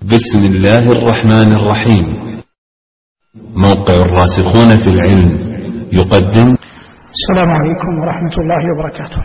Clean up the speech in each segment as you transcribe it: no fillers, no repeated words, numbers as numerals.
بسم الله الرحمن الرحيم. موقع الراسخون في العلم يقدم. السلام عليكم ورحمة الله وبركاته.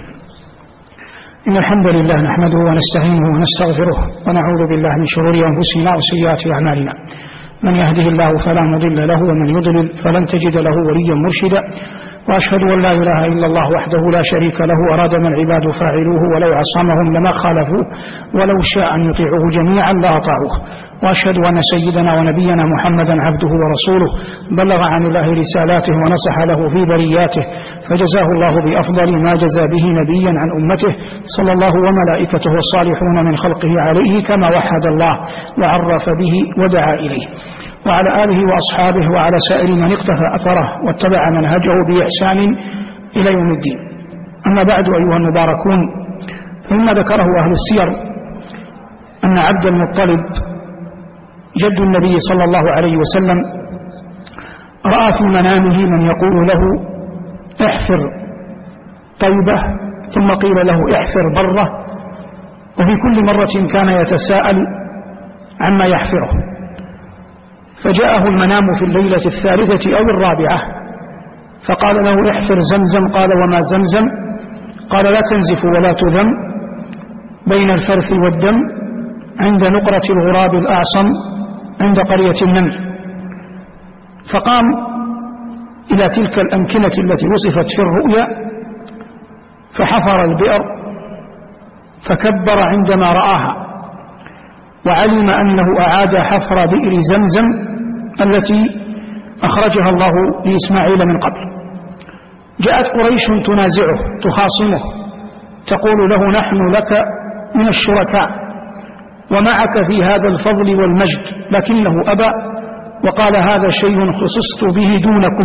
إن الحمد لله نحمده ونستعينه ونستغفره ونعوذ بالله من شرور أنفسنا وسيئات أعمالنا. من يهده الله فلا مضل له ومن يضلل فلن تجد له وليا مرشدا. وأشهد أن لا إله إلا الله وحده لا شريك له أراد ما العباد فاعلوه ولو عصمهم لما خالفوه ولو شاء أن يطيعوه جميعا لأطاعوه. وأشهد أن سيدنا ونبينا محمدا عبده ورسوله بلغ عن الله رسالاته ونصح له في برياته فجزاه الله بأفضل ما جزى به نبيا عن أمته صلى الله وملائكته الصالحون من خلقه عليه كما وحد الله وعرف به ودعا إليه وعلى آله وأصحابه وعلى سائر من اقتفى أثره واتبع منهجه بإحسان إلى يوم الدين. أما بعد أيها المباركون، فإما ذكره أهل السير أن عبد المطلب جد النبي صلى الله عليه وسلم رأى في منامه من يقول له احفر طيبة ثم قيل له احفر برة، وفي كل مرة كان يتساءل عما يحفره. فجاءه المنام في الليلة الثالثة أو الرابعة فقال له احفر زمزم. قال وما زمزم؟ قال لا تنزف ولا تذم بين الفرث والدم عند نقرة الغراب الأعصم عند قرية النمل. فقام إلى تلك الأمكنة التي وصفت في الرؤيا فحفر البئر فكبر عندما رآها، وعلم أنه أعاد حفر بئر زمزم التي أخرجها الله لإسماعيل من قبل. جاءت قريش تنازعه تخاصمه تقول له نحن لك من الشركاء ومعك في هذا الفضل والمجد، لكنه أبى وقال هذا شيء خصصت به دونكم.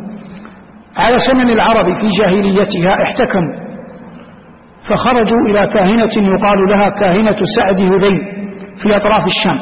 على سنن العرب في جاهليتها احتكموا فخرجوا إلى كاهنة يقال لها كاهنة سعد هذيل في أطراف الشام،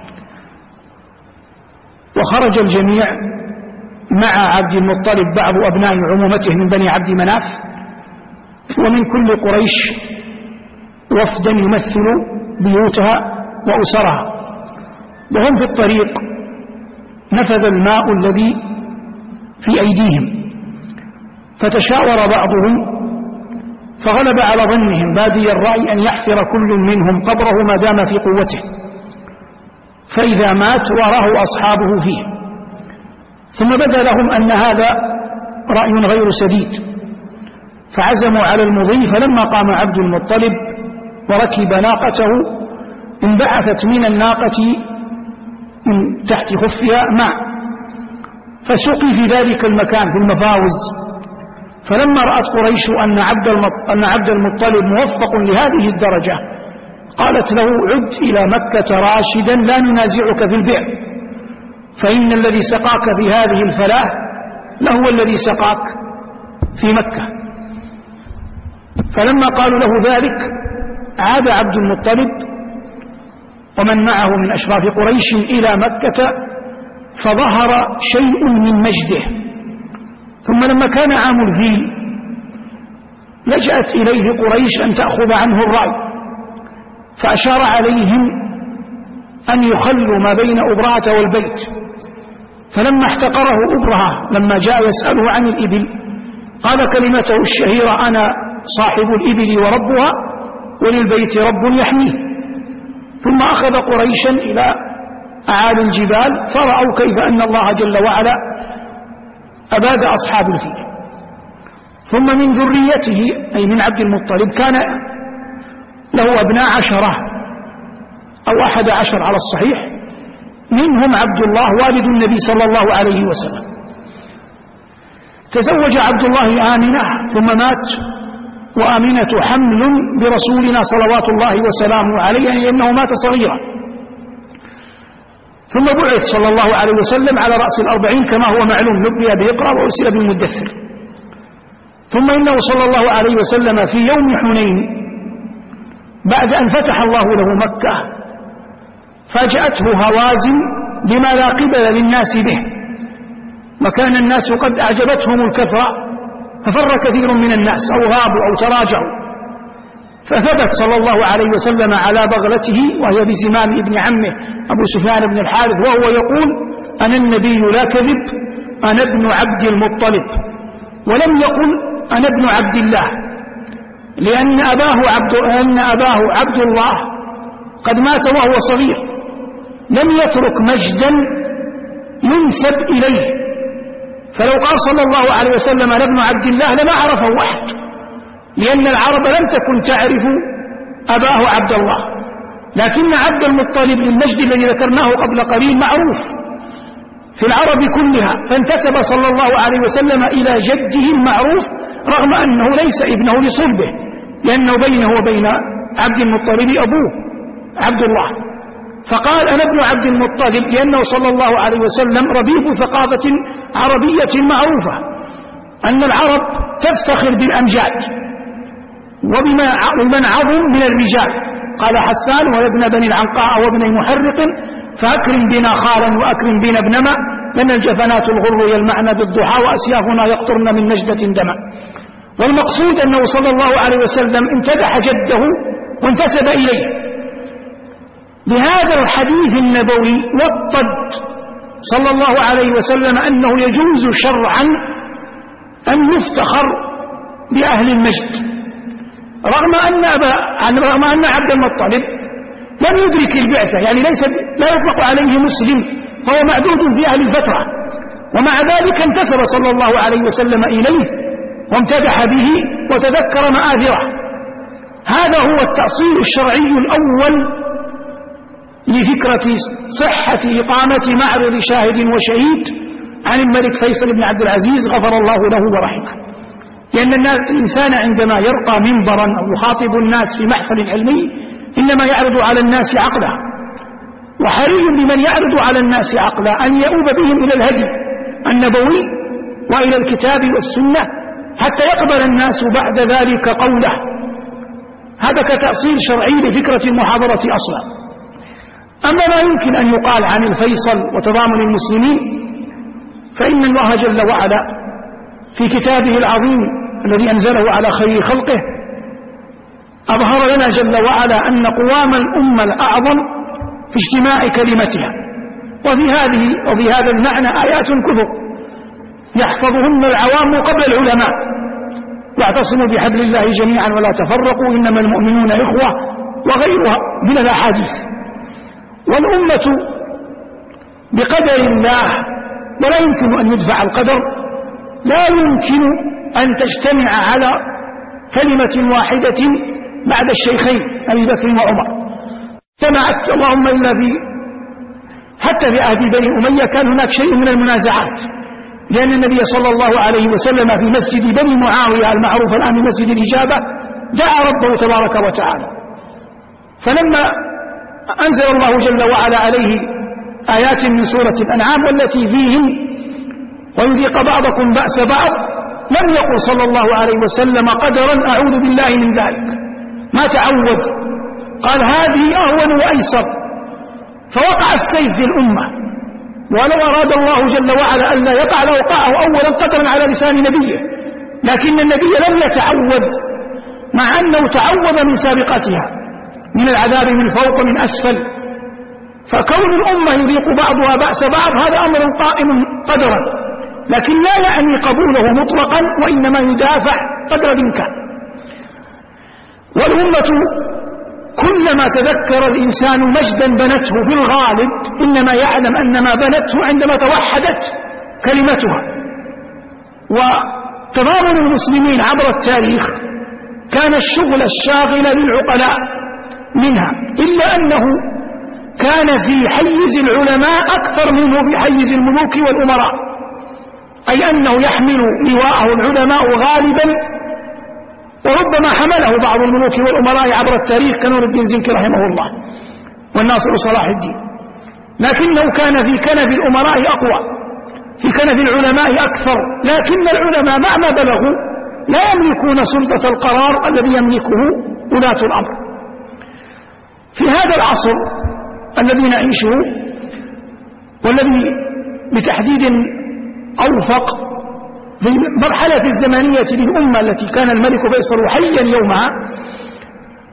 وخرج الجميع مع عبد المطلب بعض أبناء عمومته من بني عبد مناف ومن كل قريش وفدا يمثل بيوتها وأسرها. وهم في الطريق نفذ الماء الذي في أيديهم فتشاور بعضهم فغلب على ظنهم بادي الرأي أن يحفر كل منهم قبره ما دام في قوته، فإذا مات وراه أصحابه فيه. ثم بدا لهم أن هذا رأي غير سديد فعزموا على المضي. فلما قام عبد المطلب وركب ناقته انبعثت من الناقة من تحت خفها ماء فسقي في ذلك المكان في المفاوز. فلما رأت قريش أن عبد المطلب موفق لهذه الدرجة قالت له عد إلى مكة راشدا لا ننازعك في البئر، فإن الذي سقاك في هذه الفلاة لهو الذي سقاك في مكة. فلما قالوا له ذلك عاد عبد المطلب ومن معه من أشراف قريش إلى مكة فظهر شيء من مجده. ثم لما كان عام الفيل لجأت إليه قريش أن تأخذ عنه الرأي، فأشار عليهم أن يخلوا ما بين أبرهة والبيت. فلما احتقره أبرهة لما جاء يسأله عن الإبل قال كلمته الشهيرة أنا صاحب الإبل وربها وللبيت رب يحميه. ثم أخذ قريشا إلى أعالي الجبال فرأوا كيف أن الله جل وعلا أباد أصحاب الفيل. ثم من ذريته أي من عبد المطلب كان له أبناء 10 أو 11 على الصحيح، منهم عبد الله والد النبي صلى الله عليه وسلم. تزوج عبد الله آمنة ثم مات، وآمنة حمل برسولنا صلوات الله وسلامه عليه لأنه مات صغيرا. ثم بعث صلى الله عليه وسلم على رأس 40 كما هو معلوم، نبئ بإقرأ وأرسل بالمدثر. ثم إنه صلى الله عليه وسلم في يوم حنين بعد أن فتح الله له مكة فاجأته هوازن بما لا قبل للناس به، وكان الناس قد أعجبتهم الكثرة ففر كثير من الناس أو غابوا أو تراجعوا. فثبت صلى الله عليه وسلم على بغلته وهي بزمام ابن عمه أبو سفيان بن الحارث وهو يقول: أنا النبي لا كذب، أنا ابن عبد المطلب. ولم يقل أنا ابن عبد الله، لأن أباه عبد الله قد مات وهو صغير، لم يترك مجدا ينسب إليه، فلو قال صلى الله عليه وسلم أنا ابن عبد الله لما عرفه أحد، لأن العرب لم تكن تعرف أباه عبد الله، لكن عبد المطلب للمجد الذي ذكرناه قبل قليل معروف في العرب كلها، فانتسب صلى الله عليه وسلم إلى جده المعروف رغم أنه ليس ابنه لصلبه، لأنه بينه وبين عبد المطلب أبوه عبد الله، فقال أنا ابن عبد المطلب لأنه صلى الله عليه وسلم ربيب ثقافة عربية معروفة، أن العرب تفتخر بالأمجاد وبمن عظم من الرجال. قال حسان: وابن بني العنقاء وابن محرق فأكرم بنا خالا وأكرم بنا ابن ما، لأن الجفنات الغر يلمعن بالضحى وأسيافنا يقطرن من نجدة دما. والمقصود أنه صلى الله عليه وسلم امتدح جده وانتسب إليه. بهذا الحديث النبوي وطد صلى الله عليه وسلم أنه يجوز شرعا أن يفتخر بأهل المجد، رغم أن عبد المطلب لم يدرك البعثة، يعني لا يطلق عليه مسلم، فهو معدود في أهل الفترة، ومع ذلك انتسب صلى الله عليه وسلم إليه وامتدح به وتذكر مآثره. هذا هو التأصيل الشرعي الأول لفكرة صحة إقامة معرض شاهد وشهيد عن الملك فيصل بن عبد العزيز غفر الله له ورحمه، لأن الإنسان عندما يرقى منبرا أو يخاطب الناس في محفل علمي إنما يعرض على الناس عقله، وحري بمن يعرض على الناس عقله أن يؤوب بهم إلى الهدي النبوي وإلى الكتاب والسنة حتى يقبل الناس بعد ذلك قوله. هذا كتأصيل شرعي لفكرة المحاضرة أصلا. أما ما يمكن أن يقال عن الفيصل وتضامن المسلمين، فإن الله جل وعلا في كتابه العظيم الذي أنزله على خير خلقه أظهر لنا جل وعلا أن قوام الأمة الأعظم في اجتماع كلمتها، وفي هذا المعنى آيات كثر يحفظهن العوام قبل العلماء: واعتصموا بحبل الله جميعا ولا تفرقوا إنما المؤمنون إخوة، وغيرها من الأحاديث. والأمة بقدر الله، ولا يمكن أن يدفع القدر، لا يمكن أن تجتمع على كلمة واحدة بعد الشيخين أبي بكر وعمر. اجتمعت اللهم إلا حتى في عهد بني أمية كان هناك شيء من المنازعات، لأن النبي صلى الله عليه وسلم في مسجد بني معاوية المعروف الآن مسجد الإجابة دعا ربه تبارك وتعالى، فلما أنزل الله جل وعلا عليه آيات من سورة الأنعام والتي فيهم ويذيق بعضكم بأس بعض، لم يقل صلى الله عليه وسلم قدرا أعوذ بالله من ذلك، ما تعوذ، قال هذه أهون وأيسر، فوقع السيف في الأمة، ولو أراد الله جل وعلا أن لا يقع لوقعه أولا قدرا على لسان نبيه، لكن النبي لم يتعوذ، مع أنه تعوذ من سابقتها من العذاب من فوق من أسفل، فكون الأمة يذيق بعضها بأس بعض هذا أمر قائم قدرا، لكن لا يعني قبوله مطلقا، وإنما يدافع قدر الإمكان. والأمة كلما تذكر الإنسان مجدا بنته في الغالب إنما يعلم أن ما بنته عندما توحدت كلمتها. وتضامن المسلمين عبر التاريخ كان الشغل الشاغل للعقلاء منها، إلا أنه كان في حيز العلماء أكثر منه في حيز الملوك والأمراء، أي أنه يحمل لواءه العلماء غالبا، وربما حمله بعض الملوك والأمراء عبر التاريخ كنور الدين زنكي رحمه الله والناصر صلاح الدين، لكنه كان في كنف الأمراء أقوى، في كنف العلماء أكثر، لكن العلماء مع ما بلغوا لا يملكون سلطة القرار الذي يملكه ولاة الأمر. في هذا العصر الذي نعيشه، والذي بتحديد أوفق في المرحلة الزمنية للأمة التي كان الملك فيصل حيا يومها،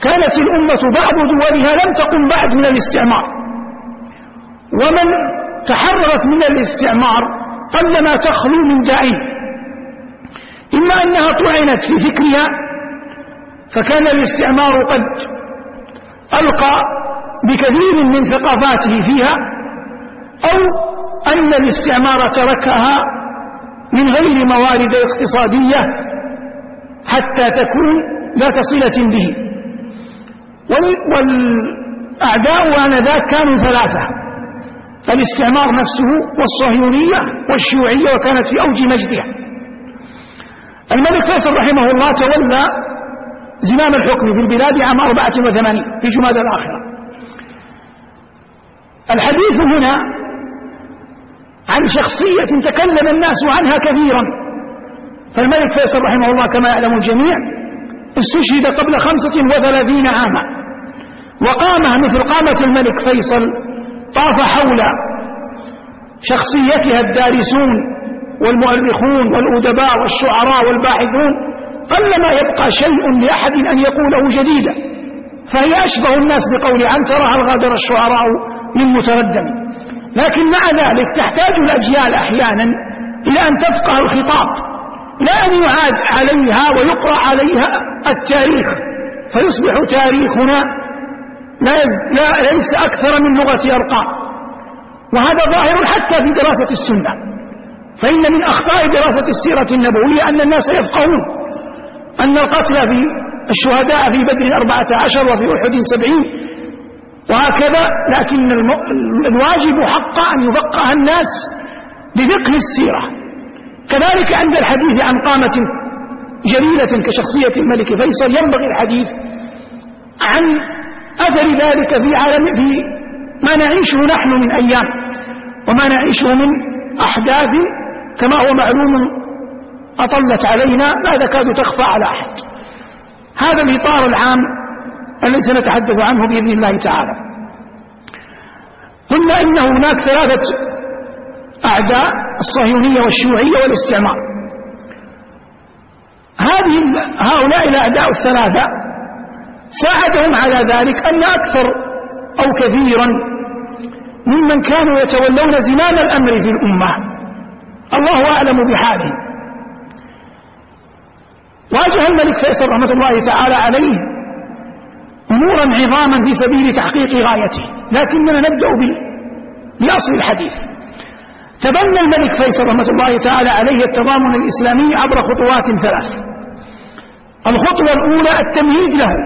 كانت الأمة بعض دولها لم تقم بعد من الاستعمار، ومن تحررت من الاستعمار قلما تخلو من داعين، إما أنها طعنت في فكرها فكان الاستعمار قد ألقى بكثير من ثقافاته فيها، أو أن الاستعمار تركها من غير موارد اقتصادية حتى تكون ذات صلة به. والأعداء آنذاك كانوا ثلاثة: الاستعمار نفسه والصهيونية والشيوعية، وكانت في أوج مجدها. الملك فيصل رحمه الله تولى زمام الحكم في البلاد عام 84 في جمادى الآخرة. الحديث هنا عن شخصية تكلم الناس عنها كثيرا، فالملك فيصل رحمه الله كما يعلم الجميع استشهد قبل 35 عاما، وقامة مثل قامة الملك فيصل طاف حول شخصيتها الدارسون والمؤرخون والأدباء والشعراء والباحثون، قلما يبقى شيء لأحد أن يقوله جديدا، فهي أشبه الناس بقول عنترة هل غادر الشعراء من متردم. لكن مع ذلك تحتاج الأجيال أحيانا إلى أن تفقه الخطاب، لا أن يعاد عليها ويقرأ عليها التاريخ فيصبح تاريخنا ليس أكثر من لغة أرقام. وهذا ظاهر حتى في دراسة السنة، فإن من أخطاء دراسة السيرة النبوية أن الناس يفقهون أن القتل في الشهداء في بدر 14 وفي أحد 70 وهكذا، لكن الواجب حقا أن يفقه الناس بفقه السيرة. كذلك عند الحديث عن قامة جليلة كشخصية الملك فيصل ينبغي الحديث عن أثر ذلك في ما نعيشه نحن من أيام وما نعيشه من أحداث كما هو معلوم أطلت علينا لا تكاد تخفى على أحد. هذا الإطار العام الذي سنتحدث عنه بإذن الله تعالى. قلنا إن هناك ثلاثة أعداء: الصهيونية والشيوعية والاستعمار. هؤلاء الأعداء الثلاثة ساعدهم على ذلك أن أكثر أو كثيرا ممن كانوا يتولون زمام الأمر في الأمة الله أعلم بحالهم. واجه الملك فيصل رحمة الله تعالى عليه أمورا عظاما في سبيل تحقيق غايته، لكننا نبدأ بأصل الحديث. تبنى الملك فيصل رحمة الله تعالى عليه التضامن الإسلامي عبر خطوات ثلاث. الخطوة الأولى التمهيد له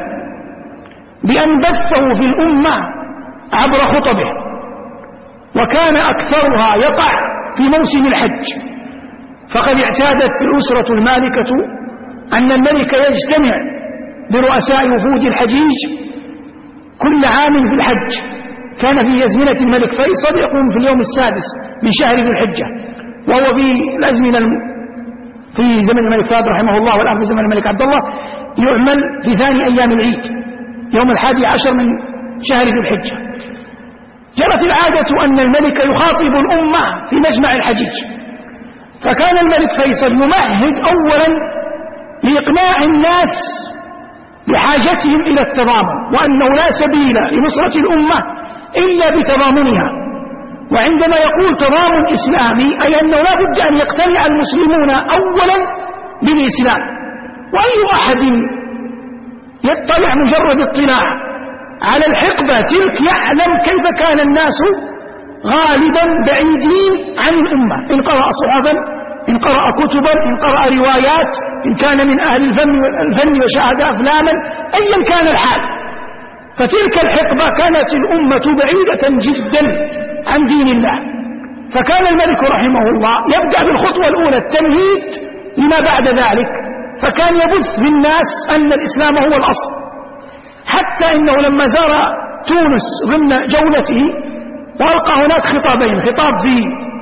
بأن بثه في الأمة عبر خطبه، وكان أكثرها يقع في موسم الحج، فقد اعتادت الأسرة المالكة أن الملك يجتمع برؤساء وفود الحجيج كل عام في الحج. كان في أزمنة الملك فيصل يقوم في اليوم السادس من شهر ذي الحجة، وهو في الأزمنة في زمن الملك فهد رحمه الله والآن في زمن الملك عبد الله يعمل في ثاني أيام العيد يوم 11 من شهر ذي الحجة. جرت العادة أن الملك يخاطب الأمة في مجمع الحجيج، فكان الملك فيصل يمهد أولا لإقناع الناس بحاجتهم إلى التضامن، وأنه لا سبيل لنصرة الأمة إلا بتضامنها. وعندما يقول تضامن إسلامي أي أنه لا بد أن يقتنع المسلمون أولا بالإسلام، وأي أحد يطلع مجرد اطلاع على الحقبة تلك يعلم كيف كان الناس غالبا بعيدين عن الأمة، إن قرأ صحفا، إن قرأ كتبا، إن قرأ روايات، إن كان من أهل الفن وشاهد أفلاما، أيا كان الحال. فتلك الحقبة كانت الأمة بعيدة جدا عن دين الله، فكان الملك رحمه الله يبدأ بالخطوة الأولى التمهيد لما بعد ذلك، فكان يبث بالناس أن الإسلام هو الأصل، حتى إنه لما زار تونس ضمن جولته وألقى هناك خطابين: خطاب في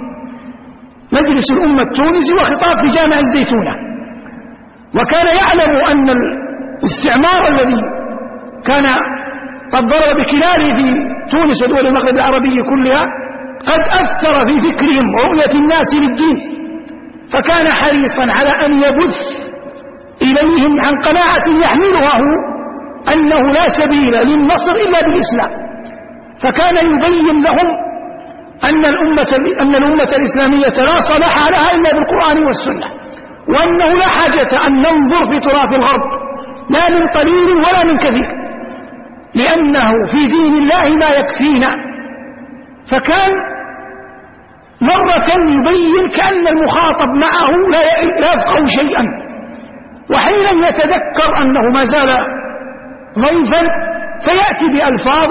مجلس الأمة التونسي وخطاب في جامع الزيتونة، وكان يعلم أن الاستعمار الذي كان قد ضرب بكلاله في تونس ودول المغرب العربي كلها قد أثر في فكرهم ورؤية الناس للدين، فكان حريصا على أن يبث إليهم عن قناعة يحملها هو أنه لا سبيل للنصر إلا بالإسلام، فكان يبين لهم أن الأمة الإسلامية لا صلاح لها إلا بالقرآن والسنة، وأنه لا حاجة أن ننظر في تراث الغرب لا من قليل ولا من كثير، لأنه في دين الله ما يكفينا. فكان مرة يبين كأن المخاطب معه لا يفقه شيئا، وحين يتذكر أنه ما زال ضيفا فيأتي بألفاظ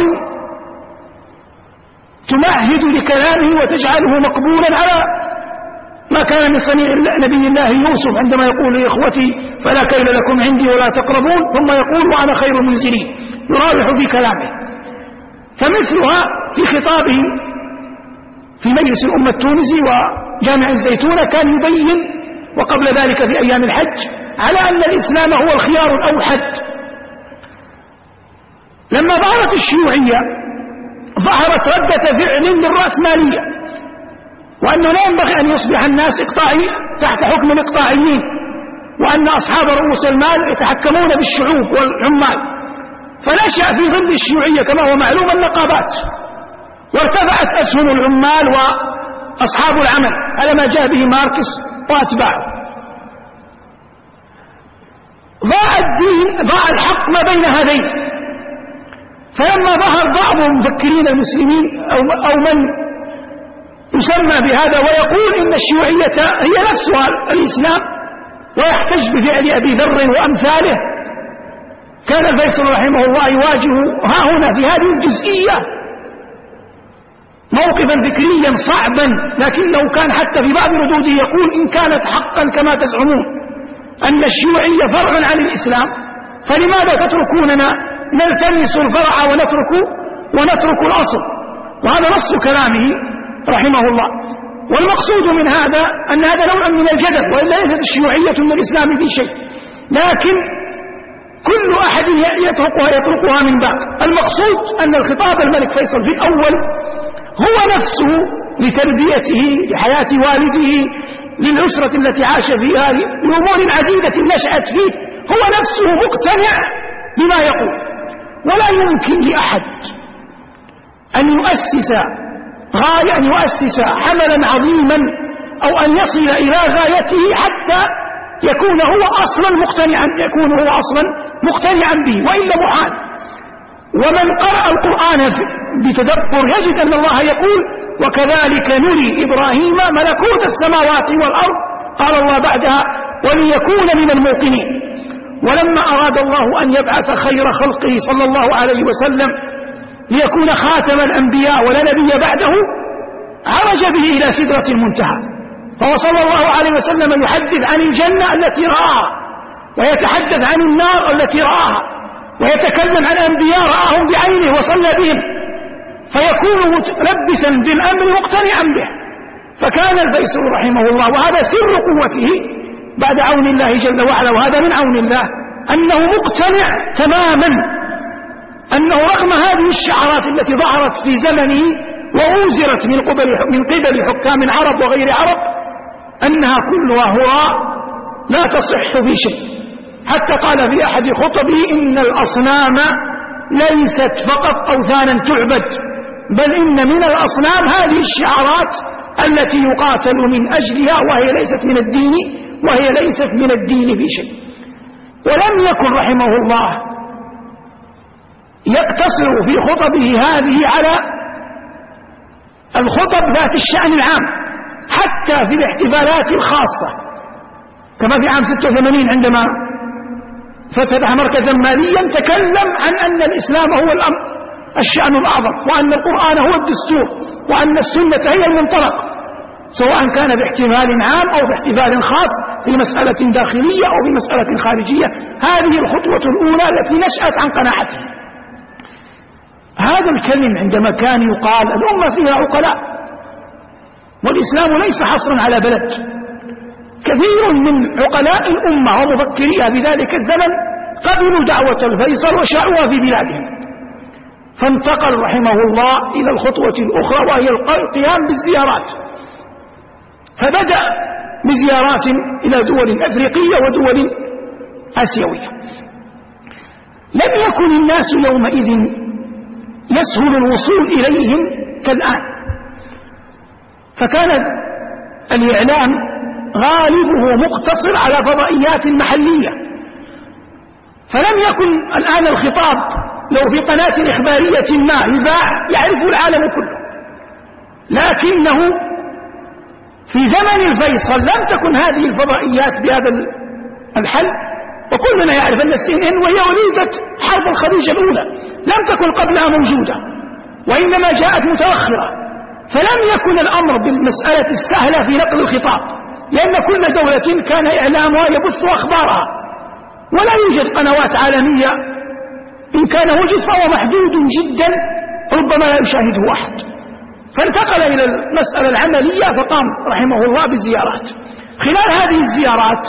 تمهد لكلامه وتجعله مقبولا على ما كان من صنيع نبي الله يوسف عندما يقول لإخوتي فلا كيل لكم عندي ولا تقربون، ثم يقول وأنا خير المنزلين، يراوح في كلامه. فمثلها في خطابه في مجلس الأمة التونسي وجامع الزيتونة كان يبين، وقبل ذلك في أيام الحج، على أن الإسلام هو الخيار الأوحد. لما ظهرت الشيوعية ظهرت ردة فعل للرأسمالية، وأنه لا ينبغي أن يصبح الناس تحت حكم الإقطاعيين، وأن أصحاب رؤوس المال يتحكمون بالشعوب والعمال. فنشأ في ظل الشيوعية كما هو معلوم النقابات، وارتفعت أسهم العمال وأصحاب العمل على ما جاء به ماركس وأتباعه. ضاع الدين، ضاع الحق ما بين هذين. فلما ظهر بعض المفكرين المسلمين أو من يسمى بهذا ويقول إن الشيوعية هي نفسها الإسلام ويحتج بفعل أبي ذر وأمثاله، كان الفيصل رحمه الله يواجه ها هنا في هذه الجزئية موقفا فكريا صعبا، لكنه كان حتى في بعض ردوده يقول إن كانت حقا كما تزعمون أن الشيوعية فرع عن الإسلام، فلماذا تتركوننا نلتمس الفرع ونترك الأصل؟ وهذا نص كلامه رحمه الله. والمقصود من هذا أن هذا نوع من الجدل، وإلا ليست الشيوعية من الإسلام في شيء، لكن كل أحد يتركها من باب. المقصود أن الخطاب الملك فيصل في الأول هو نفسه لتربيته لحياة والده للأسرة التي عاش فيها لأمور عديدة نشأت فيه، هو نفسه مقتنع بما يقول، ولا يمكن لأحد أن يؤسس حملا عظيما أو أن يصل إلى غايته حتى يكون هو أصلا مقتنعا به، وإلا محال. ومن قرأ القرآن بتدبر يجد أن الله يقول وكذلك نري إبراهيم ملكوت السماوات والأرض، قال الله بعدها وليكون من الموقنين. ولما أراد الله أن يبعث خير خلقه صلى الله عليه وسلم ليكون خاتم الأنبياء ولا نبي بعده عرج به إلى سدرة المنتهى، فهو صلى الله عليه وسلم يحدث عن الجنة التي رآها، ويتحدث عن النار التي رآها، ويتكلم عن أنبياء رآهم بعينه وصلى بهم، فيكون متلبسا بالأمر مقتنعا به. فكان الفيصل رحمه الله، وهذا سر قوته بعد عون الله جل وعلا، وهذا من عون الله، أنه مقتنع تماما أنه رغم هذه الشعارات التي ظهرت في زمنه وأوزرت من قبل حكام عرب وغير عرب، أنها كلها هراء لا تصح في شيء. حتى قال في أحد خطبه إن الأصنام ليست فقط أوثانا تعبد، بل إن من الأصنام هذه الشعارات التي يقاتل من أجلها، وهي ليست من الدين في شيء. ولم يكن رحمه الله يقتصر في خطبه هذه على الخطب ذات الشأن العام، حتى في الاحتفالات الخاصة، كما في عام 86 عندما فتح مركزا ماليا تكلم عن أن الإسلام هو الشأن الأعظم، وأن القرآن هو الدستور، وأن السنة هي المنطلق، سواء كان باحتفال عام أو باحتفال خاص، في مسألة داخلية أو في مسألة خارجية. هذه الخطوة الأولى التي نشأت عن قناعته. هذا الكلم عندما كان يقال الأمة فيها عقلاء، والإسلام ليس حصرا على بلد، كثير من عقلاء الأمة ومفكريها في ذلك الزمن قبلوا دعوة الفيصل وشاعوها في بلادهم، فانتقل رحمه الله إلى الخطوة الأخرى، وهي القيام بالزيارات. فبدأ بزيارات إلى دول أفريقية ودول آسيوية. لم يكن الناس يومئذ يسهل الوصول إليهم كالآن، فكان الإعلام غالبه مقتصر على فضائيات محلية، فلم يكن الآن الخطاب لو في قناة إخبارية ما يذاع يعرفه العالم كله، لكنه في زمن الفيصل لم تكن هذه الفضائيات بهذا الحل، وكلنا يعرف أن CNN وهي وليدة حرب الخليج الأولى لم تكن قبلها موجودة، وإنما جاءت متأخرة، فلم يكن الأمر بالمسألة السهلة في نقل الخطاب، لأن كل دولة كان إعلامها يبث أخبارها، ولا يوجد قنوات عالمية، إن كان وجد فهو محدود جدا ربما لا يشاهده أحد، فانتقل إلى المسألة العملية، فقام رحمه الله بزيارات. خلال هذه الزيارات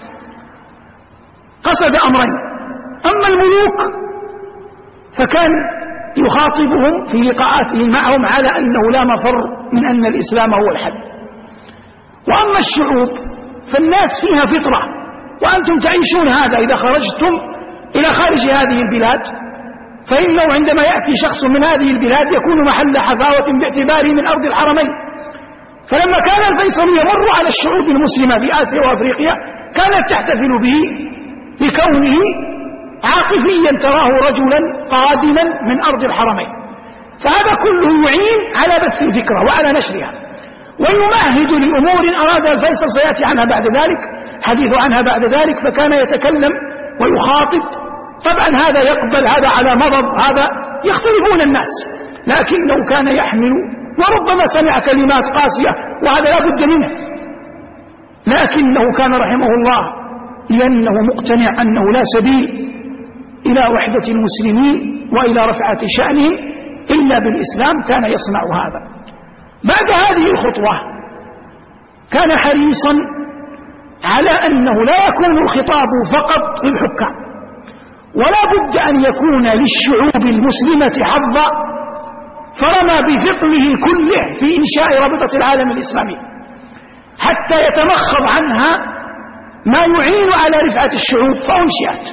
قصد أمرين: أما الملوك فكان يخاطبهم في لقاءاته معهم على أنه لا مفر من أن الإسلام هو الحل، وأما الشعوب فالناس فيها فطرة، وأنتم تعيشون هذا إذا خرجتم إلى خارج هذه البلاد، فإنه عندما يأتي شخص من هذه البلاد يكون محل حفاوة باعتباره من أرض الحرمين. فلما كان الفيصل يمر على الشعوب المسلمة في آسيا وأفريقيا كانت تحتفل به لكونه عاطفيا تراه رجلا قادما من أرض الحرمين، فهذا كله يعين على بث الفكرة وعلى نشرها ويمهد لأمور أراد الفيصل سيأتي عنها بعد ذلك، حديث عنها بعد ذلك، فكان يتكلم ويخاطب. طبعا هذا يقبل، هذا على مضض، هذا يختلفون الناس، لكنه كان يحمل، وربما سمع كلمات قاسية وهذا لا بد منه، لكنه كان رحمه الله لأنه مقتنع أنه لا سبيل إلى وحدة المسلمين وإلى رفعة شأنهم إلا بالإسلام، كان يصنع هذا. بعد هذه الخطوة كان حريصا على أنه لا يكون الخطاب فقط للحكام، ولا بد أن يكون للشعوب المسلمة حظا، فرمى بثقله كله في إنشاء رابطة العالم الإسلامي حتى يتمخض عنها ما يعين على رفعة الشعوب، فأنشئت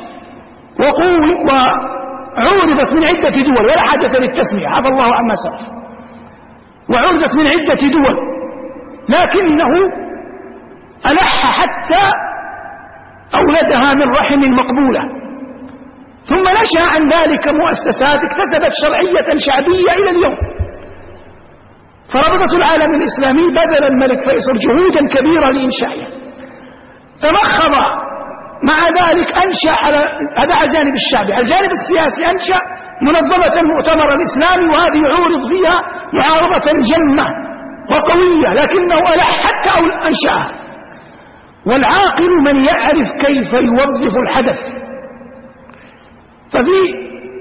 وعورضت من عدة دول، ولا حاجة للتسمية، عفى الله عما سلف، وعورضت من عدة دول، لكنه ألح حتى أولدها من رحم مقبولة، ثم نشأ عن ذلك مؤسسات اكتسبت شرعية شعبية إلى اليوم. فرابطة العالم الإسلامي بذل الملك فيصل جهودا كبيرة لإنشائها، تمخض مع ذلك أنشأ هذا على الجانب الشعبي، على الجانب السياسي أنشأ منظمة المؤتمر الإسلامي، وهذه يعورض فيها معارضة جمة وقوية، لكنه ألح حتى أنشأها. والعاقل من يعرف كيف يوظف الحدث. ففي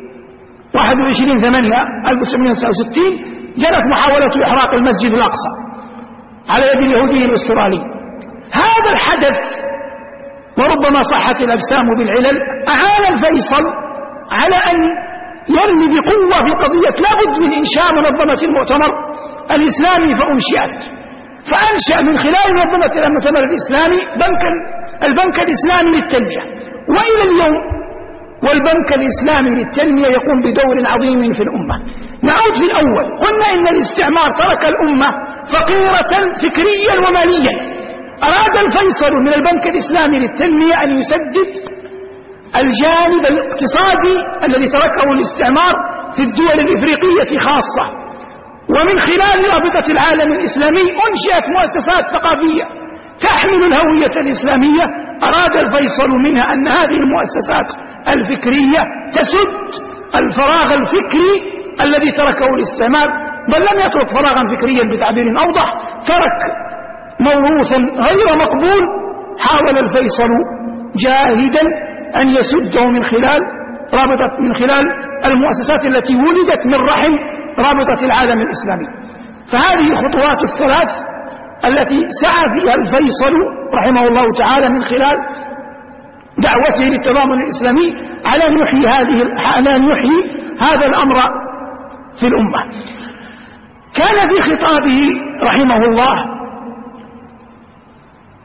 21/8/1969 جرت محاولة إحراق المسجد الأقصى على يد اليهودي الأسترالي. هذا الحدث وربما صحت الأجسام بالعلل أعان الفيصل على أن يرمي بقوة في قضية لابد من إنشاء منظمة المؤتمر الإسلامي، فأنشئت، فأنشأ من خلال منظمة المؤتمر الإسلامي البنك الإسلامي للتنمية، وإلى اليوم والبنك الإسلامي للتنمية يقوم بدور عظيم في الأمة. نعود في الأول، قلنا إن الاستعمار ترك الأمة فقيرة فكريا وماليا. أراد الفيصل من البنك الإسلامي للتنمية أن يسدد الجانب الاقتصادي الذي تركه الاستعمار في الدول الإفريقية خاصة، ومن خلال رابطة العالم الإسلامي أنشئت مؤسسات ثقافية تحمل الهوية الإسلامية. أراد الفيصل منها أن هذه المؤسسات الفكرية تسد الفراغ الفكري الذي تركه الاستعمار، بل لم يترك فراغا فكريا بتعبير أوضح، ترك موروثا غير مقبول حاول الفيصل جاهدا أن يسده من خلال المؤسسات التي ولدت من رحم رابطة العالم الإسلامي. فهذه خطوات الثلاث التي سعى فيها الفيصل رحمه الله تعالى من خلال دعوته للتضامن الإسلامي على أن يحيي هذا الأمر في الأمة. كان في خطابه رحمه الله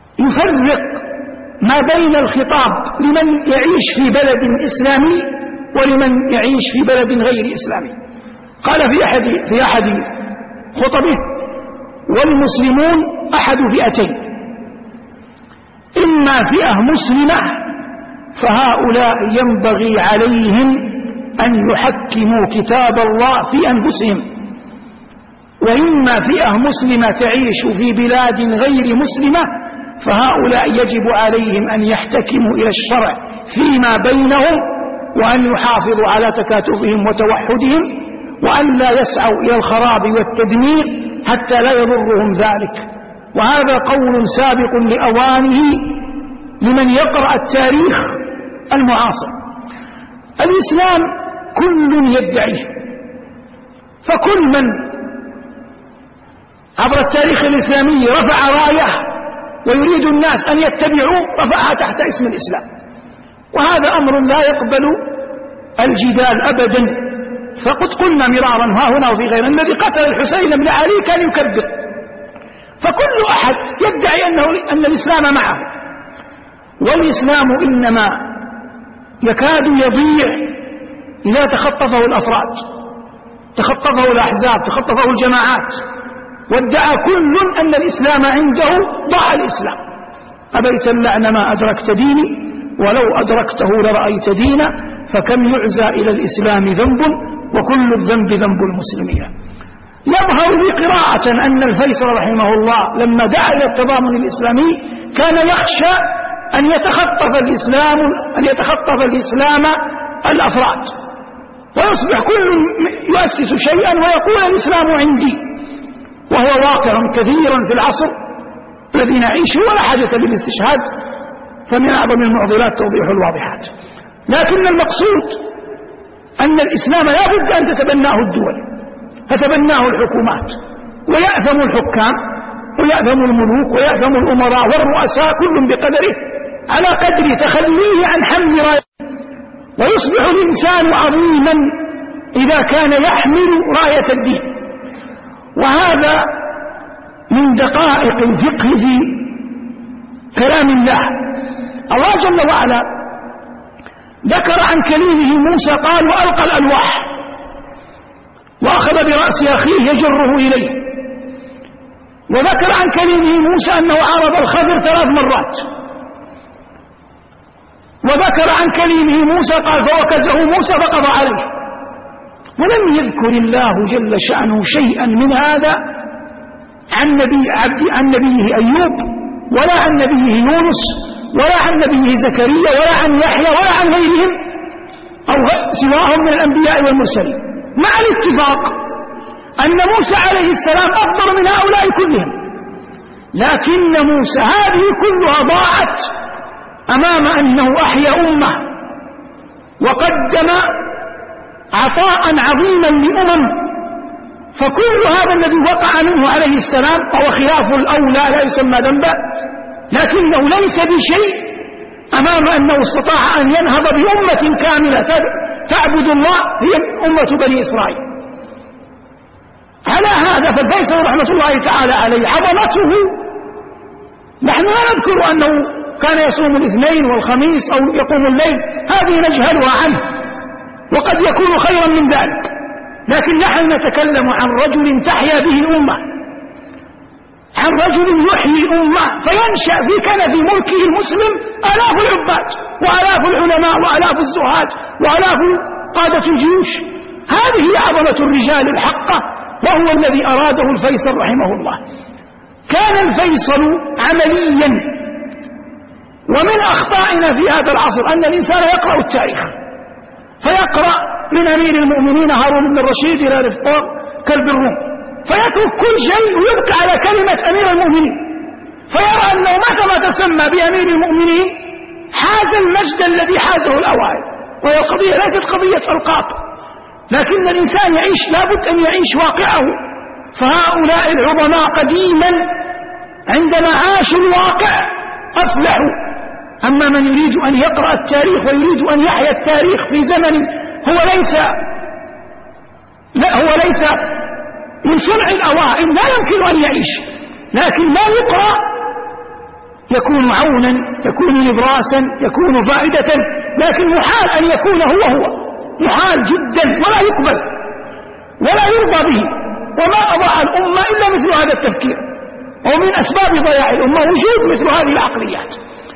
يفرق ما بين الخطاب لمن يعيش في بلد إسلامي ولمن يعيش في بلد غير إسلامي. قال في أحد خطبه: والمسلمون أحد فئتين، إما فئة مسلمة فهؤلاء ينبغي عليهم أن يحكموا كتاب الله في أنفسهم، وإما فئة مسلمة تعيش في بلاد غير مسلمة فهؤلاء يجب عليهم أن يحتكموا إلى الشرع فيما بينهم، وأن يحافظوا على تكاتفهم وتوحدهم، وأن لا يسعوا إلى الخراب والتدمير حتى لا يضرهم ذلك. وهذا قول سابق لأوانه لمن يقرأ التاريخ المعاصر. الإسلام كل يدعيه، فكل من عبر التاريخ الإسلامي رفع راية ويريد الناس أن يتبعوه رفعها تحت اسم الإسلام، وهذا أمر لا يقبل الجدال أبدا. فقد قلنا مرارا ها هنا وفي غيره: الذي قتل الحسين بن علي كان يكبر، فكل أحد يدعي أن الإسلام معه، والإسلام إنما يكاد يضيع إذا تخطفه الأفراد، تخطفه الأحزاب، تخطفه الجماعات، وادعى كل أن الإسلام عنده ضاع الإسلام. أبيت اللعن ما أدركت ديني، ولو أدركته لرأيت دينا، فكم يعزى إلى الإسلام ذنب وكل الذنب ذنب المسلمين. يظهر لي قراءة أن الفيصل رحمه الله لما دعا إلى التضامن الإسلامي كان يخشى أن يتخطف الإسلام الأفراد، ويصبح كل يؤسس شيئا ويقول الإسلام عندي، وهو واقع كثيرا في العصر الذي نعيشه ولا حاجة للاستشهاد، فمن أعظم المعضلات توضيح الواضحات. لكن المقصود أن الإسلام لا بد أن تتبناه الدول، تتبناه الحكومات، ويأثم الحكام ويأثم الملوك ويأثم الأمراء والرؤساء كل بقدره على قدر تخليه عن حمل راية، ويصبح الإنسان عظيما إذا كان يحمل راية الدين. وهذا من دقائق الفقه في كلام الله. الله جل وعلا ذكر عن كليمه موسى قال: وألقى الألواح وأخذ برأس أخيه يجره إليه. وذكر عن كليمه موسى أنه عرض الخضر 3 مرات. وذكر عن كليمه موسى قال: فوكزه موسى فقضى عليه. ولم يذكر الله جل شأنه شيئا من هذا عن نبيه أيوب، ولا عن نبيه يونس، ولا عن نبيه زكريا، ولا عن يحيى، ولا عن غيرهم أو سواهم من الأنبياء والمرسلين، مع الاتفاق أن موسى عليه السلام أفضل من هؤلاء كلهم. لكن موسى هذه كلها ضاعت أمام أنه أحيا أمة وقدم عطاء عظيما لأمم. فكل هذا الذي وقع منه عليه السلام وهو خلاف الأولى لا يسمى ذنبا، لكنه ليس بشيء أمام أنه استطاع أن ينهض بأمة كاملة تعبد الله، هي أمة بني إسرائيل. على هذا فالفيصل رحمة الله تعالى عليه عظمته نحن لا نذكر أنه كان يصوم الاثنين والخميس أو يقوم الليل، هذه نجهلها عنه وقد يكون خيرا من ذلك، لكن نحن نتكلم عن رجل تحيا به الأمة، عن رجل يحيي الأمة فينشأ في كنف ملكه المسلم آلاف العباد وآلاف العلماء وآلاف الزهاد وآلاف قادة الجيوش. هذه عظمة الرجال الحقة، وهو الذي أراده الفيصل رحمه الله. كان الفيصل عمليا، ومن أخطائنا في هذا العصر أن الإنسان يقرأ التاريخ، فيقرأ من أمير المؤمنين هارون بن الرشيد إلى رفقار كلب الروم، فيترك كل شيء ويبقى على كلمة أمير المؤمنين، فيرى أنه متى تسمى بأمير المؤمنين حاز المجد الذي حازه الأوائل. وهي القضية ليست قضية ألقاب، لكن الإنسان يعيش لابد أن يعيش واقعه. فهؤلاء العظماء قديما عندما عاشوا الواقع أفلحوا. أما من يريد أن يقرأ التاريخ ويريد أن يحيا التاريخ في زمن هو ليس من صنع الأوائل، لا يمكن أن يعيش، لكن ما يقرأ يكون عونا، يكون نبراسا، يكون فائدة، لكن محال أن يكون هو محال جدا ولا يقبل ولا يرضى به، وما أضاع الأمة إلا مثل هذا التفكير، ومن أسباب ضياع الأمة وجود مثل هذه العقليات.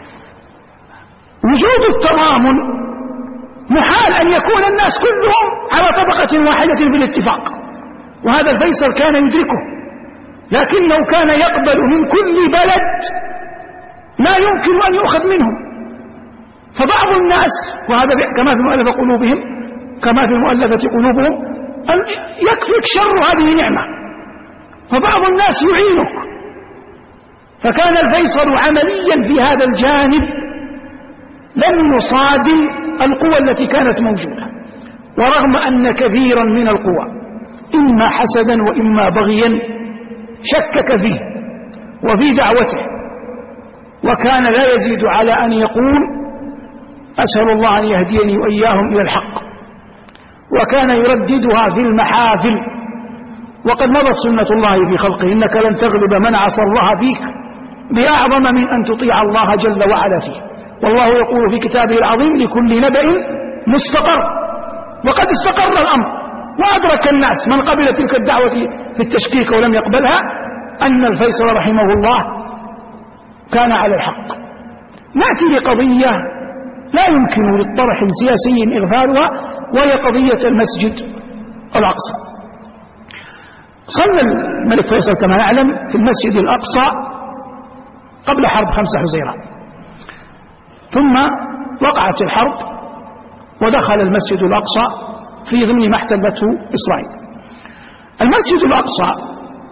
وجود التضامن محال أن يكون الناس كلهم على طبقة واحدة بالاتفاق، وهذا الفيصل كان يدركه، لكنه كان يقبل من كل بلد ما يمكن أن يؤخذ منهم. فبعض الناس، وهذا كما في مؤلفة قلوبهم كما في مؤلفة قلوبهم، أن يكفيك شر هذه نعمة، فبعض الناس يعينك. فكان الفيصل عمليا في هذا الجانب لم يصادم القوى التي كانت موجودة، ورغم أن كثيرا من القوى إما حسدا وإما بغيا شكك فيه وفي دعوته، وكان لا يزيد على أن يقول أسأل الله أن يهديني وإياهم إلى الحق، وكان يرددها في المحافل. وقد مضت سنة الله في خلقه: إنك لن تغلب من عصى الله فيك بأعظم من أن تطيع الله جل وعلا فيه. والله يقول في كتابه العظيم: لكل نبأ مستقر. وقد استقر الأمر وأدرك الناس من قبل تلك الدعوة في التشكيك ولم يقبلها أن الفيصل رحمه الله كان على الحق. نأتي لقضية لا يمكن للطرح سياسي إغفالها، وهي قضية المسجد الأقصى. صلى الملك فيصل كما نعلم في المسجد الأقصى قبل حرب 5 حزيران، ثم وقعت الحرب ودخل المسجد الأقصى في ضمن ما احتلته إسرائيل. المسجد الأقصى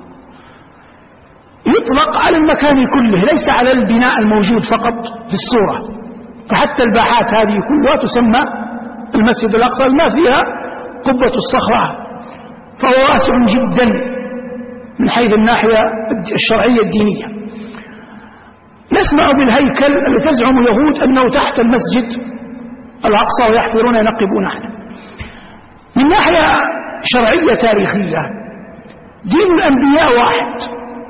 يطلق على المكان كله، ليس على البناء الموجود فقط في الصورة، فحتى الباحات هذه كلها تسمى المسجد الأقصى، ما فيها قبة الصخرة، فهو واسع جدا من حيث الناحية الشرعية الدينية. نسمع بالهيكل الذي تزعم اليهود أنه تحت المسجد الأقصى ويحفرون ينقبون عنه. من ناحية شرعية تاريخية دين الأنبياء واحد،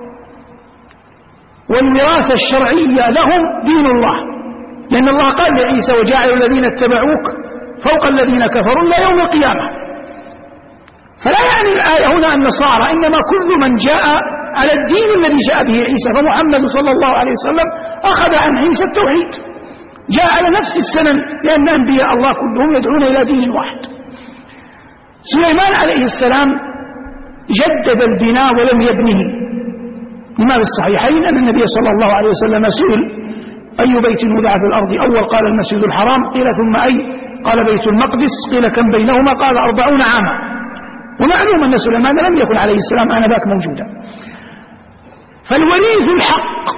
والوراثة الشرعية لهم دين الله، لأن الله قال لعيسى: وجاعل الذين اتبعوك فوق الذين كفروا إلى يوم القيامة. فلا يعني الآية هنا النصارى، إنما كل من جاء على الدين الذي جاء به عيسى. فمحمد صلى الله عليه وسلم أخذ عن عيسى التوحيد، جاء على نفس السنن، لأن أنبياء الله كلهم يدعون إلى دين واحد. سليمان عليه السلام جدد البناء ولم يبنه، لما في الصحيحين أن النبي صلى الله عليه وسلم سئل: أي بيت وضع في الأرض أول؟ قال: المسجد الحرام. قيل: ثم أي؟ قال: بيت المقدس. قيل: كم بينهما؟ قال: 40 عاما. ومعلوم أن سليمان لم يكن عليه السلام آنذاك موجودا. فالوريث الحق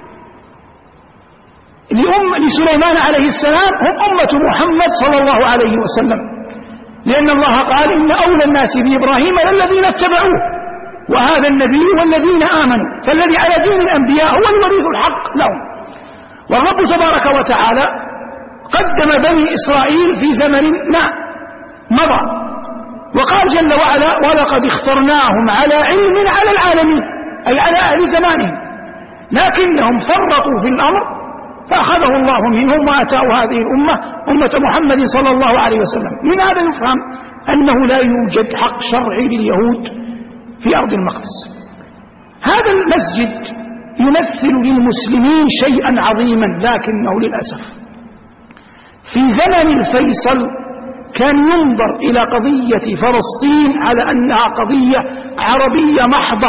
لسليمان عليه السلام هم أمة محمد صلى الله عليه وسلم، لأن الله قال: إن أولى الناس بإبراهيم للذين اتبعوه وهذا النبي والذين آمنوا. فالذي على دين الأنبياء هو الوريث الحق لهم. والرب تبارك وتعالى قدم بني إسرائيل في زمن ما مضى، وقال جل وعلا: ولقد اخترناهم على علم على العالمين، أي على أهل زمانهم، لكنهم فرطوا في الأمر فأخذه الله منهم وأتاه هذه الأمة أمة محمد صلى الله عليه وسلم. من هذا يفهم أنه لا يوجد حق شرعي لليهود في أرض المقدس. هذا المسجد يمثل للمسلمين شيئا عظيما، لكنه للأسف في زمن الفيصل كان ينظر إلى قضية فلسطين على أنها قضية عربية محضة،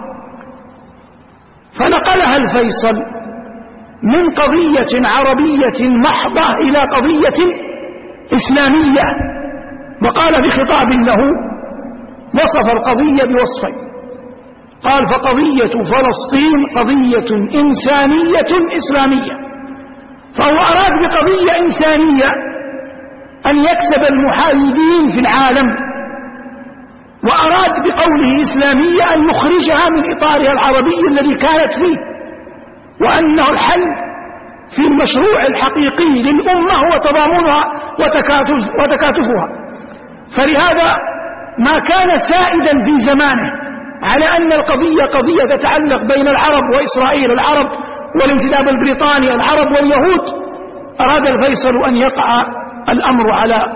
فنقلها الفيصل من قضية عربية محضة إلى قضية إسلامية، وقال بخطاب له وصف القضية بوصفين. قال: فقضية فلسطين قضية إنسانية إسلامية. فهو أراد بقضية إنسانية أن يكسب المحايدين في العالم، وأراد بقوله إسلامية أن يخرجها من إطارها العربي الذي كانت فيه، وأنه الحل في المشروع الحقيقي للأمة هو تضامنها وتكاتفها. فلهذا ما كان سائدا في زمانه على أن القضية قضية تتعلق بين العرب وإسرائيل، العرب والانتداب البريطاني، العرب واليهود، أراد الفيصل أن يقع الأمر على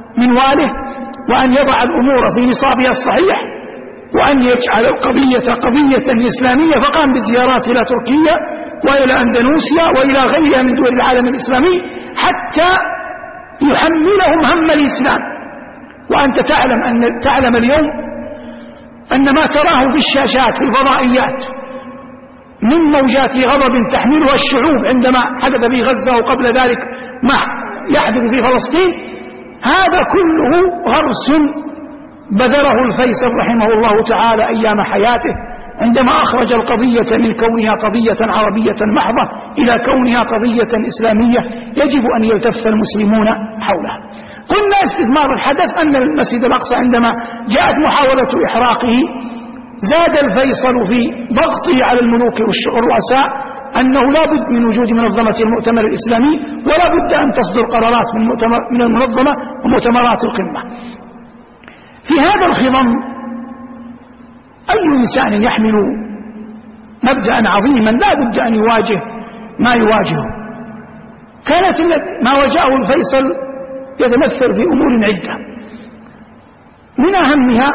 منواله، وأن يضع الأمور في نصابها الصحيح، وأن يجعل القضية قضية إسلامية، فقام بالزيارات إلى تركيا وإلى أندونيسيا وإلى غيرها من دول العالم الإسلامي حتى يحملهم هم الإسلام. وأنت تعلم اليوم أن ما تراه في الشاشات في الفضائيات من موجات غضب تحملها الشعوب عندما حدث في غزة وقبل ذلك ما يحدث في فلسطين، هذا كله غرس بذره الفيصل رحمه الله تعالى أيام حياته، عندما أخرج القضية من كونها قضية عربية محضة إلى كونها قضية إسلامية يجب أن يلتف المسلمون حولها. قلنا استثمار الحدث أن المسجد الأقصى عندما جاءت محاولة إحراقه زاد الفيصل في ضغطه على الملوك والرؤساء أنه لا بد من وجود منظمة المؤتمر الإسلامي، ولا بد أن تصدر قرارات من المنظمة ومؤتمرات القمة. في هذا الخضم أي إنسان يحمل مبدأ عظيما لا بد أن يواجه ما يواجهه. كانت ما وجاءه الفيصل يتمثل في أمور عدة، من أهمها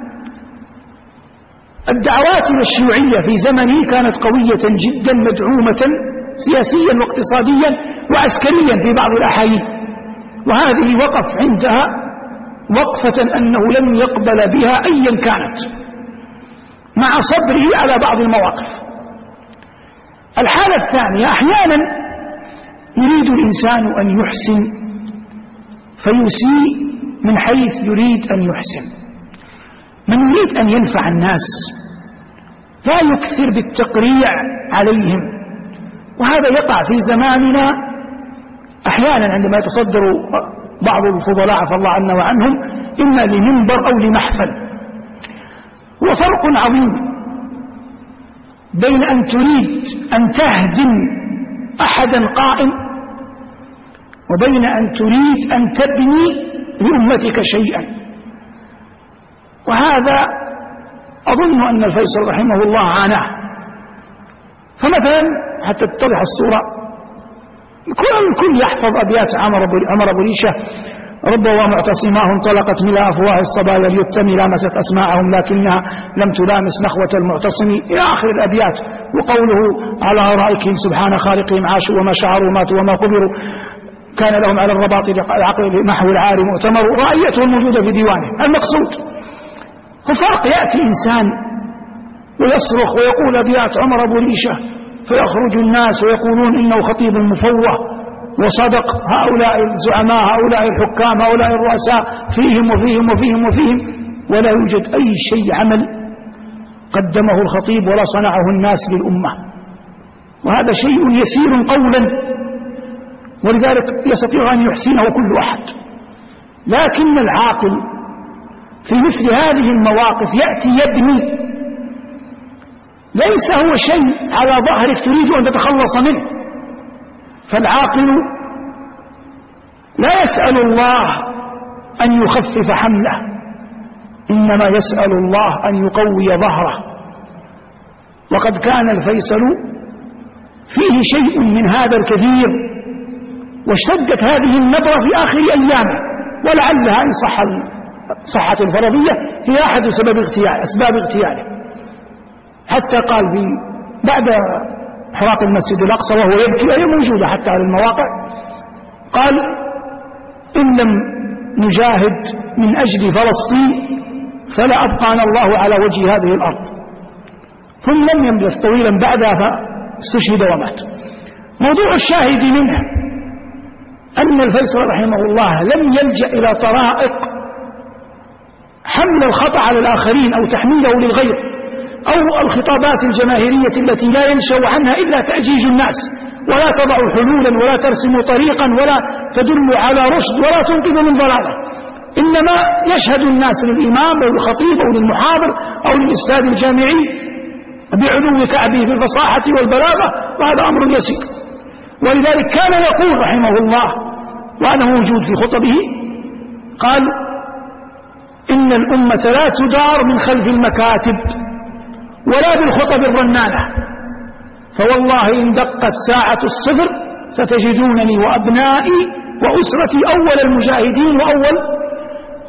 الدعوات إلى الشيوعية في زمنه كانت قوية جدا، مدعومة سياسيا واقتصاديا وعسكريا في بعض الأحايين، وهذه وقف عندها وقفة أنه لم يقبل بها أيا كانت، مع صبره على بعض المواقف. الحالة الثانية، أحيانا يريد الإنسان أن يحسن فيسيء من حيث يريد أن يحسن. من يريد أن ينفع الناس لا يكثر بالتقريع عليهم، وهذا يقع في زماننا أحيانا عندما يتصدر بعض الفضلاء عفى الله عنا وعنهم إما لمنبر أو لمحفل. وفرق عظيم بين أن تريد أن تهدم أحدا قائم وبين أن تريد أن تبني لأمتك شيئا. وهذا أظن أن الفيصل رحمه الله عاناه. فمثلا حتى تتضح الصورة، الكل يحفظ أبيات عمر أبو ريشة: رب ومعتصماه انطلقت ملا أفواه الصبايا اليتم لامست أسماعهم لكنها لم تلامس نخوة المعتصم، إلى آخر الأبيات. وقوله على رأيك سبحان خالقهم عاشوا وما شعروا ماتوا وما قبروا كان لهم على الرباط العقل نحو العار مؤتمر، رأيته الموجودة في ديوانه. المقصود وفرق يأتي إنسان ويصرخ ويقول أبيات عمر أبو ريشة فيخرج الناس ويقولون إنه خطيب مفوه وصدق، هؤلاء الزعماء هؤلاء الحكام هؤلاء الرؤساء فيهم وفيهم وفيهم وفيهم، ولا يوجد أي شيء عمل قدمه الخطيب ولا صنعه الناس للأمة. وهذا شيء يسير قولا، ولذلك يستطيع أن يحسنه كل أحد. لكن العاقل في مثل هذه المواقف يأتي يبني، ليس هو شيء على ظهرك تريد أن تتخلص منه. فالعاقل لا يسأل الله أن يخفف حمله، إنما يسأل الله أن يقوي ظهره. وقد كان الفيصل فيه شيء من هذا الكثير، واشتدت هذه النبرة في آخر أيامه، ولعلها إن صحت الفرضية هي أحد أسباب اغتياله. حتى قال في بعد إحراق المسجد الأقصى وهو يبكي، هي موجودة حتى على المواقع، قال إن لم نجاهد من أجل فلسطين فلا أبقانا الله على وجه هذه الأرض. ثم لم يملث طويلا بعدها فاستشهد ومات. موضوع الشاهد منه أن الفيصل رحمه الله لم يلجأ إلى طرائق حمل الخطأ على الآخرين أو تحميله للغير، أو الخطابات الجماهيرية التي لا ينشأ عنها إلا تأجيج الناس، ولا تضع حلولا ولا ترسم طريقا ولا تدل على رشد ولا تنقذ من ضلاله. إنما يشهد الناس للإمام أو للخطيب أو للمحاضر أو للأستاذ الجامعي بعلو كعبه في الفصاحة والبلاغة، وهذا أمر يسير. ولذلك كان يقول رحمه الله، وأنا موجود في خطبه، قال إن الأمة لا تدار من خلف المكاتب ولا بالخطب الرنانة، فوالله إن دقت ساعة الصفر ستجدونني وأبنائي وأسرتي أول المجاهدين وأول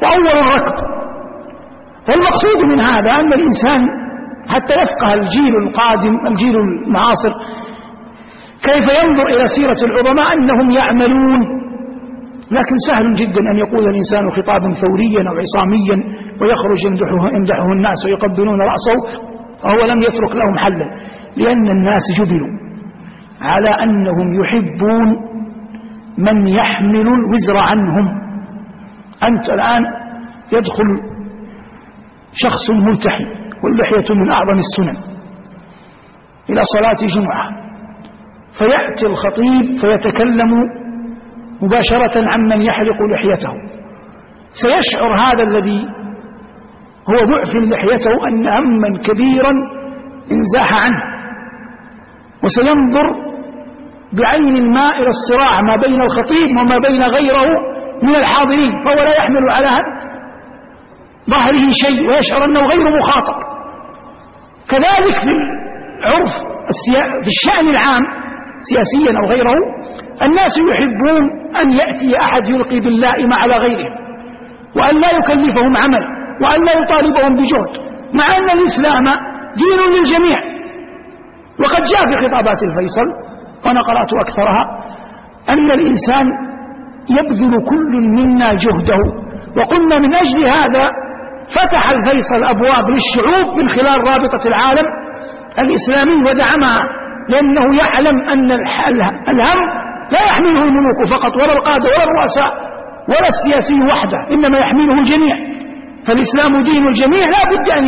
وأول الركب. فالمقصود من هذا أن الإنسان حتى يفقه الجيل القادم، الجيل المعاصر، كيف ينظر إلى سيرة العظماء أنهم يعملون. لكن سهل جدا أن يقول الإنسان خطابا ثوريا أو عصاميا ويخرج يمدحه الناس ويقبلون رأسه وهو لم يترك لهم حلا، لأن الناس جبلوا على أنهم يحبون من يحمل الوزر عنهم. أنت الآن يدخل شخص ملتحي واللحية من أعظم السنن إلى صلاة جمعة، فيأتي الخطيب فيتكلم مباشرة عمن يحلق لحيته، سيشعر هذا الذي هو ضعف لحيته أن هما كبيرا انزاح عنه، وسينظر بعين الماء إلى الصراع ما بين الخطيب وما بين غيره من الحاضرين، فهو لا يحمل على ظهره شيء ويشعر أنه غير مخاطب. كذلك في العرف في الشأن العام سياسيا أو غيره، الناس يحبون أن يأتي أحد يلقي باللائمة على غيره، وأن لا يكلفهم عمل، وأن لا يطالبهم بجهد، مع أن الإسلام دين للجميع. وقد جاء في خطابات الفيصل وأنا قرأت أكثرها أن الإنسان يبذل كل منا جهده، وقلنا من أجل هذا فتح الفيصل أبواب للشعوب من خلال رابطة العالم الإسلامي ودعمها، لأنه يعلم أن الهم لا يحمله الملوك فقط ولا القادة ولا الرؤساء ولا السياسي وحده، إنما يحمله الجميع. فالإسلام دين الجميع، لا بد أن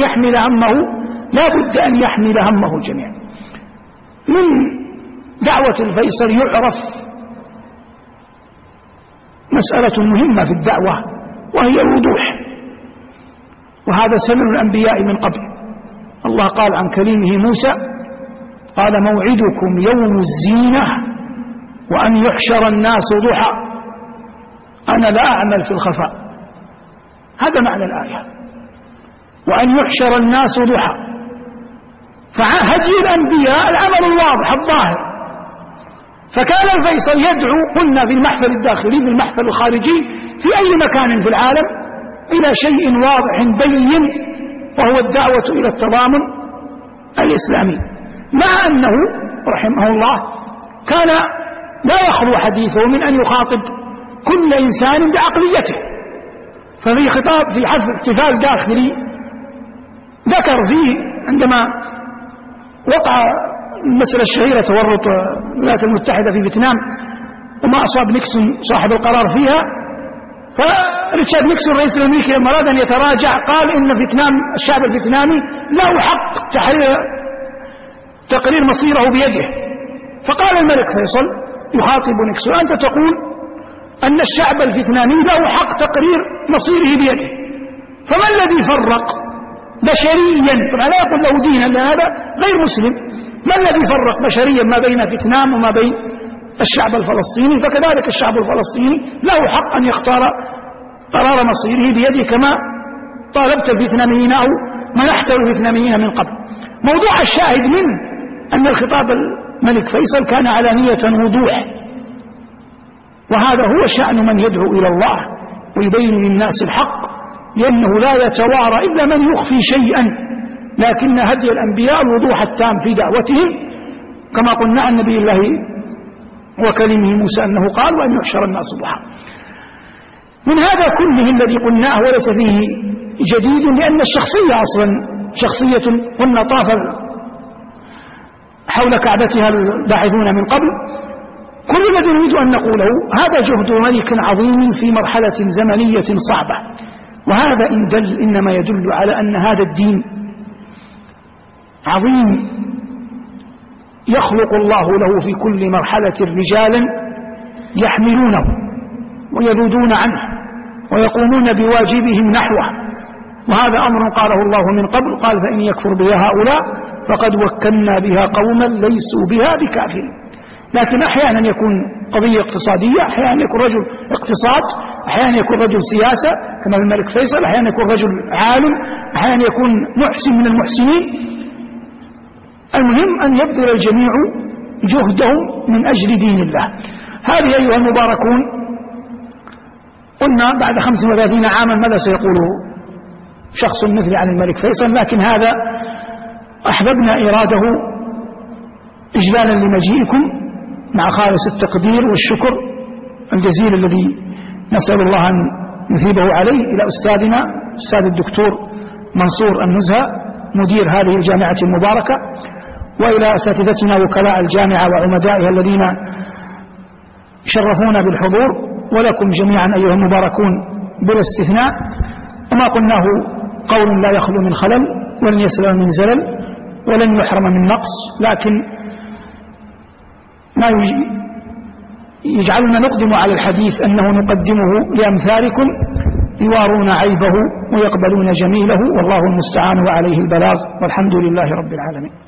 يحمل همه الجميع. من دعوة الفيصل يعرف مسألة مهمة في الدعوة وهي الوضوح، وهذا سنن الأنبياء من قبل. الله قال عن كليمه موسى قال موعدكم يوم الزينة وأن يحشر الناس ضحى أنا لا أعمل في الخفاء. هذا معنى الآية، وأن يحشر الناس ضحى. فهدي الأنبياء العمل الواضح الظاهر، فكان الفيصل يدعو قلنا في المحفل الداخلي في المحفل الخارجي في أي مكان في العالم إلى شيء واضح بين، وهو الدعوة إلى التضامن الإسلامي، مع أنه رحمه الله كان لا يخلو حديثه من أن يخاطب كل إنسان بعقليته. ففي خطاب في احتفال داخلي ذكر فيه عندما وقع المسألة الشهيرة تورط الولايات المتحدة في فيتنام وما أصاب نيكسون صاحب القرار فيها، فريتشارد نيكسون رئيس الأمريكي لما أراد أن يتراجع قال إن فيتنام الشعب الفيتنامي له حق تقرير مصيره بيده. فقال الملك فيصل يخاطب نيكسون أنت تقول أن الشعب الفيتنامي له حق تقرير مصيره بيده، فما الذي فرق بشريا، طبعا لا يقول له دينا لأن هذا غير مسلم، ما الذي فرق بشريا ما بين فيتنام وما بين الشعب الفلسطيني؟ فكذلك الشعب الفلسطيني له حق أن يختار قرار مصيره بيده كما طالبت الفيتناميين أو منحت الفيتناميين من قبل. موضوع الشاهد منه أن الخطاب الملك فيصل كان علانية وضوح، وهذا هو شأن من يدعو إلى الله ويبين للناس الحق، لأنه لا يتوارى إلا من يخفي شيئا، لكن هدي الأنبياء الوضوح التام في دعوتهم، كما قلنا عن نبي الله وكلمه موسى أنه قال وأن يحشر الناس ضحى. من هذا كله الذي قلناه وليس فيه جديد، لأن الشخصية أصلا شخصية قلنا طاف حول كعبتها الباحثون من قبل. كل الذي نريد أن نقوله هذا جهد ملك عظيم في مرحلة زمنية صعبة، وهذا إن دل إنما يدل على أن هذا الدين عظيم يخلق الله له في كل مرحلة رجالا يحملونه ويذودون عنه ويقومون بواجبهم نحوه، وهذا أمر قاله الله من قبل، قال فإن يكفر بها هؤلاء فقد وكلنا بها قوما ليسوا بها بكافرين. لكن أحيانا يكون قضية اقتصادية، أحيانا يكون رجل اقتصاد، أحيانا يكون رجل سياسة كما الملك فيصل، أحيانا يكون رجل عالم، أحيانا يكون محسن من المحسنين. المهم أن يبذل الجميع جهدهم من أجل دين الله. هذه أيها المباركون قلنا بعد 35 عاما ماذا سيقول شخص مثل عن الملك فيصل، لكن هذا أحببنا إراده إجلالا لمجيئكم مع خالص التقدير والشكر الجزيل الذي نسأل الله أن يثيبه عليه إلى أستاذنا أستاذ الدكتور منصور النزهة مدير هذه الجامعة المباركة، وإلى أساتذتنا وكلاء الجامعة وعمدائها الذين شرفونا بالحضور، ولكم جميعا أيها المباركون بلا استثناء. وما قلناه قول لا يخلو من خلل، ولن يسلم من زلل، ولن يحرم من نقص، لكن ما يجعلنا نقدم على الحديث أنه نقدمه لأمثالكم يوارون عيبه ويقبلون جميله، والله المستعان وعليه البلاغ، والحمد لله رب العالمين.